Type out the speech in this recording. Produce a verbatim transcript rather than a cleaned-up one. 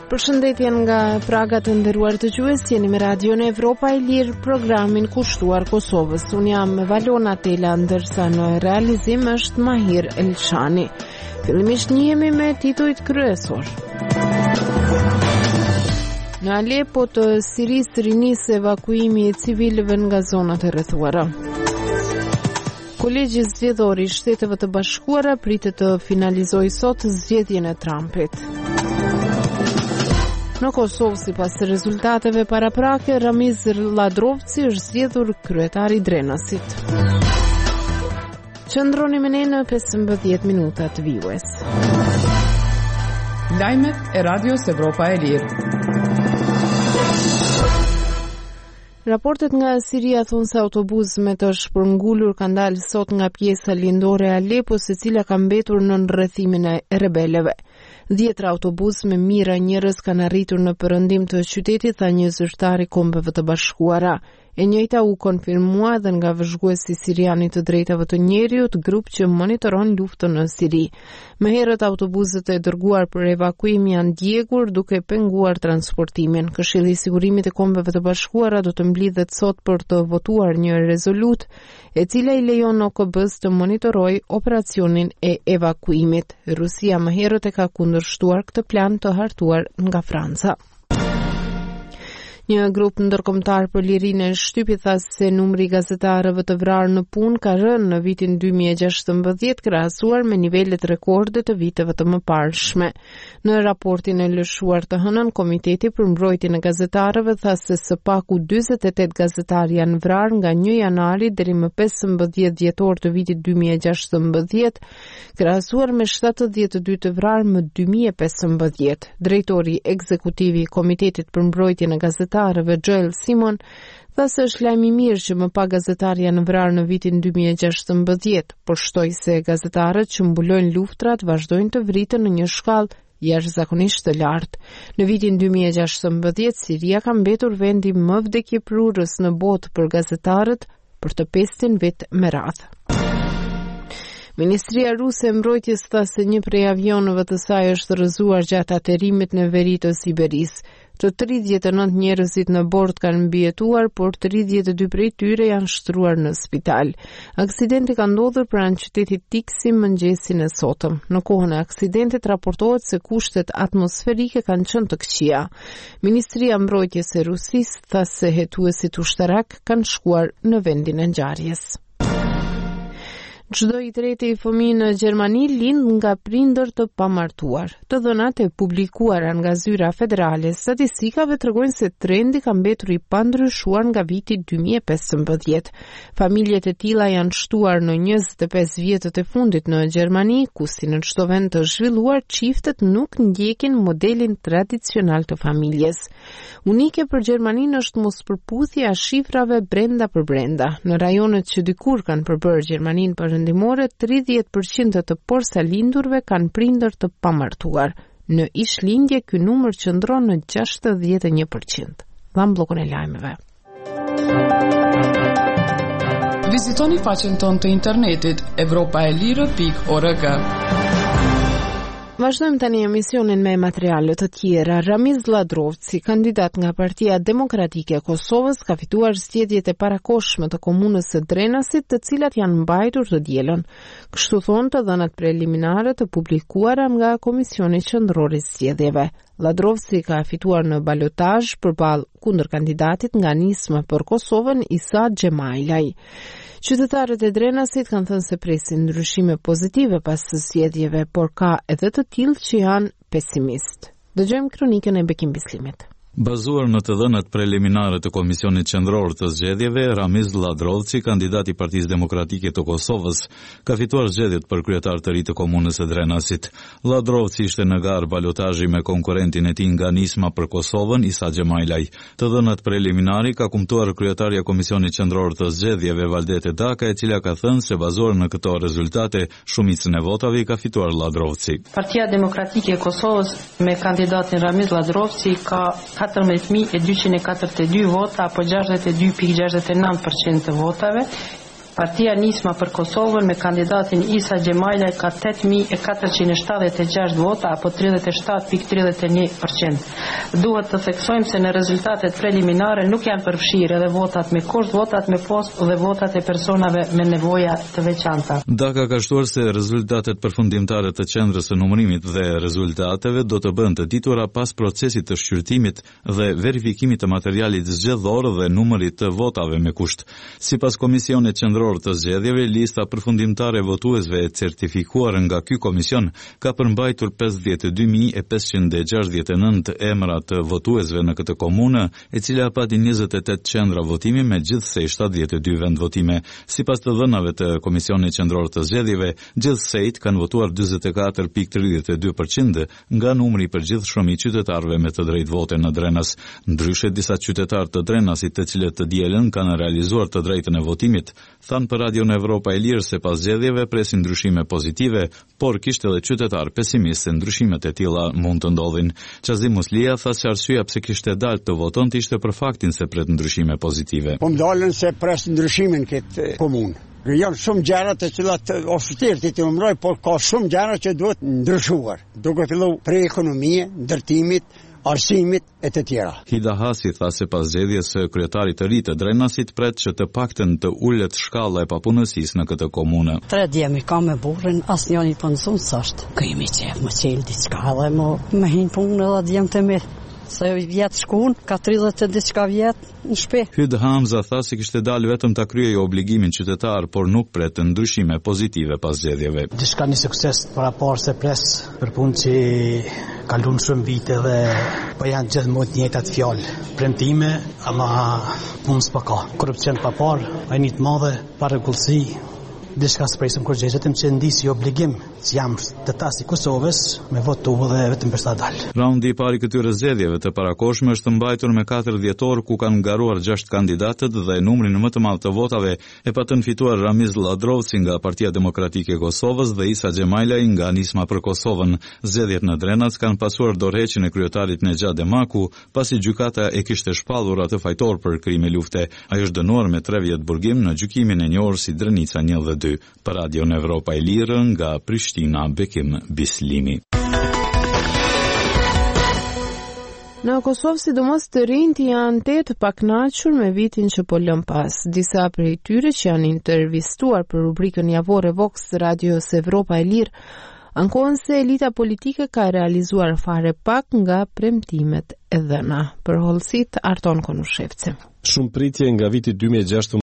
Përshëndetje nga Praga të nderuar dëgjues, jeni me Radion Evropa e Lirë, programin kushtuar Kosovës. Unë jam Valona Tela, ndërsa në realizim është Mahir Elshani. Fillimisht njihemi me titujt kryesor. Në Alepo të Sirisë rinis evakuimi i civilëve nga zonat e rrethuara. Kolegji zgjedhor i Shteteve të Bashkuara pritet të finalizojë sot zgjedhjen e Trumpit. Në Kosovë, sipas rezultateve paraprake, Ramiz Ladrovci është zgjedhur kryetari i Drenasit. Qëndroni me ne në pesëmbëdhjetë minuta të vijues. Lajmet e Radios Evropa e Lirë. Raportet nga Siria thonë se autobus me të shpërngulur ka dalë sot nga pjesa lindore e Alepos, e cila ka mbetur në rrethimin e rebelëve. Dhjetra autobus me mijëra njerëz kanë arritur në perëndim të qytetit, tha një zyrtar i Kombeve të Bashkuara. E njëjta u konfirmua edhe nga vëzhguesi sirian i të drejtave të njerëzit, grup që monitoron luftën në Siri. Më herët autobusët e dërguar për evakuim janë djegur, duke penguar transportimin. Këshilli i Sigurimit të Kombeve të Bashkuara do të mblidhet sot për të votuar një rezolut, e cila i lejon O K B-s të monitorojë operacionin e evakuimit. Rusia më herët e ka kundërshtuar këtë plan të hartuar nga Franca. Një grup ndërkombëtar për lirinë e shtypit tha se numri i gazetarëve të vrarë në punë ka rënë në vitin dy mijë e gjashtëmbëdhjetë krahasuar me nivelet rekorde të viteve të mëparshme. Në raportin e lëshuar të hënën, Komiteti për Mbrojtjen e Gazetarëve tha se së paku dyzet e tetë gazetarë janë vrarë nga një janari deri më pesëmbëdhjetë dhjetor të vitit dy mijë e gjashtëmbëdhjetë, krahasuar me shtatëdhjetë e dy të vrarë më dy mijë e pesëmbëdhjetë. Drejtori ekzekutiv i Komitetit për Mbrojtjen e Gazetarëve Joel Simon tha se është lajm i mirë që më pak gazetarë janë vrarë në vitin dy mijë e gjashtëmbëdhjetë, por shtoi se gazetarët që mbulojnë luftrat vazhdojnë të vriten në një shkallë jashtëzakonisht të lartë. Në vitin dy mijë e gjashtëmbëdhjetë, Siria ka mbetur vendi më vdekjeprurës në botë për gazetarët për të pestin vit me radhë. Ministria Ruse e Mbrojtjes tha se një prej avionëve të saj është rrëzuar gjatë aterimit në veri të Siberisë. Të tridhjetë e nëntë njerëzit në bord kanë mbijetuar, por tridhjetë e dy prej tyre janë shtruar në spital. Aksidenti ka ndodhur pranë qytetit Tiksi mëngjesin e sotëm. Në kohën e aksidentit raportohet se kushtet atmosferike kanë qenë të këqija. Ministria e Mbrojtjes e Rusisë tha se hetuesit ushtarak kanë shkuar në vendin e ngjarjes. Çdo i treti i fëmijë në Gjermani lind nga prindër të pamartuar. Të dhënat e publikuara nga zyra federale statistikave tregojnë se trendi ka mbetur i pandryshuar nga viti dy mijë e pesëmbëdhjetë. Familjet e tilla janë shtuar në njëzet e pesë vjetët e fundit në Gjermani, ku si në çdo vend të zhvilluar çiftet nuk ndjekin modelin tradicional të familjes. Unike për Gjermaninë është mospërputhja e shifrave brenda për brenda. Në rajonet që dikur kanë përbërë Gjermaninë për ndimore, tridhjetë përqind të porsalindurve kanë prindër të pamartuar. Në ishlindje, ky numër qëndron në gjashtëdhjetë e një përqind. Dham bllokun e lajmeve. Vizitoni faqen tonë të internetit evropaelire pikë org. Vazhdojmë tani emisionin me materiale të tjera. Ramiz Ladrovci, kandidat nga Partia Demokratike e Kosovës, ka fituar zgjedhjet e parakohshme të komunës së Drenasit, të cilat janë mbajtur të dielën. Kështu thonë të dhënat preliminare të publikuara nga Komisioni Qendror i Zgjedhjeve. Ladrovci ka fituar në balotazh përballë kundër kandidatit nga Nisma për Kosovën, Isa Xhemailaj. Qytetarët e Drenasit kanë thënë se presin ndryshime pozitive pas së zgjedhjeve, por ka edhe të tillë që janë pesimist. Dëgjojmë kronikën e Bekim Bislimit. Bazuar në të dhënat preliminare të Komisionit Qendror të Zgjedhjeve, Ramiz Ladrovci, kandidat i Partisë Demokratike të Kosovës, ka fituar zgjedhjet për kryetar të ri të komunës së Drenasit. Ladrovci ishte në garë balotazhi me konkurrentin e tij nga Nisma për Kosovën, Isa Xhemailaj. Të dhënat preliminari ka kumtuar kryetarja e Komisionit Qendror të Zgjedhjeve, Valdete Daka, e cila ka thënë se bazuar në këto rezultate, shumicën e votave i ka fituar Ladrovci. Partia Demokratike e Kosovës me kandidatin Ramiz Ladrovci ka katërmbëdhjetë mijë e dyqind e katërdhjetë e dy vota, apo gjashtëdhjetë e dy pikë gjashtëdhjetë e nëntë përqind të votave. Partia Nisma për Kosovën me kandidatin Isa Gjemajla ka tetë mijë e katërqind e shtatëdhjetë e gjashtë vota apo tridhjetë e shtatë pikë tridhjetë e një përqind. Duhet të theksojmë se në rezultatet preliminare nuk janë përfshirë edhe votat me kusht, votat me post dhe votat e personave me nevoja të veçanta. Daka ka shtuar se rezultatet përfundimtare të qendrës së numërimit dhe rezultateve do të bëhen të ditura pas procesit të shqyrtimit dhe verifikimit të materialit zgjedhor dhe numërit të votave me kusht. Sipas Komisionit Qendror të zgjedhjeve, lista përfundimtare e votuesve e certifikuar nga ky komision ka përmbajtur pesëdhjetë e dy mijë e pesëqind e gjashtëdhjetë e nëntë emra të votuesve në këtë komunë, e cila pati njëzet e tetë qendra votimi me gjithsej shtatëdhjetë e dy vend votime. Sipas të dhënave të Komisionit Qendror të zgjedhjeve, gjithsejt kanë votuar dyzet e katër pikë tridhjetë e dy përqind nga numri i përgjithshëm i qytetarëve me të drejtë vote në Drenas. Ndryshe, disa qytetarë të Drenasit, të cilët të dielën kanë realizuar të drejtën e votimit, thanë për Radio në Evropa e Lirë se pas zgjedhjeve presin ndryshime pozitive, por kishte edhe qytetar pesimist se ndryshimet e tilla mund të ndodhin. Qazim Muslia tha se arsyeja pse kishte dalë të votonte ishte për faktin se pret ndryshime pozitive. Po më dalën se pres ndryshimin këtë komunë. Janë shumë gjëra të cilat oficerët i numëroj, por ka shumë gjëra që duhet ndryshuar. Duke fillu prej ekonomie, ndërtimit, arsimit e të tjera. Hida Hasi tha se pas zgjedhjes së kryetarit të ri të Drenasit pret që të paktën të ulet shkalla e papunësisë në këtë komunë. Tre djemi ka me burrin, asnjëri po nson s'është. Kemi qef më qel diçka edhe më me hin punë edhe djem të mirë. Se vjetë shkun, ka tridhjetë e diçka vjetë në shtëpi. Hyd Hamza tha se kishte dalë vetëm ta kryej obligimin qytetar, por nuk pret ndryshime pozitive pas zgjedhjeve. Diçka një sukses para parë se pres për punë që kalon shumë vite dhe po janë gjithmonë të njëjtat fjalë. Premtime, ama punë s'pa ka. Korrupsion pa parë, ajnit madhe, pa rregullsi. Diçka s'presëm kur gjejetëm që ndisi obligim që jam të tasi Kosovës me votu dhe vetëm për sa dalë. Raundi i pari këtyre zgjedhjeve të parakohshme është mbajtur me katër dhjetor ku kanë ngaruar gjashtë kandidatët dhe numrin më të madh të votave e patën fituar Ramiz Ladrovci nga Partia Demokratike e Kosovës dhe Isa Gjemajlaj nga Nisma për Kosovën. Zgjedhjet në Drenac kanë pasuar dorëheqjen e kryetarit Nexha Demaku, pasi gjykata e kishte shpallur atë fajtor për krime lufte. Ai është dënuar me tre vjet burgim në gjykimin e njohur si Drenica një dhe dy. Për Radio në Evropa e Lirë nga Prishtina, Bekim Bislimi. Në Kosovë, sidomos të rinjt janë të të pakënaqur me vitin që po lëm pas. Disa prej tyre që janë intervistuar për rubrikën javore Vox Radios Evropa e Lirë ankohen se elita politike ka realizuar fare pak nga premtimet e dhëna. Për hollësit, Arton Konushevci. Shumë pritje nga viti dy mijë e gjashtëdhjetë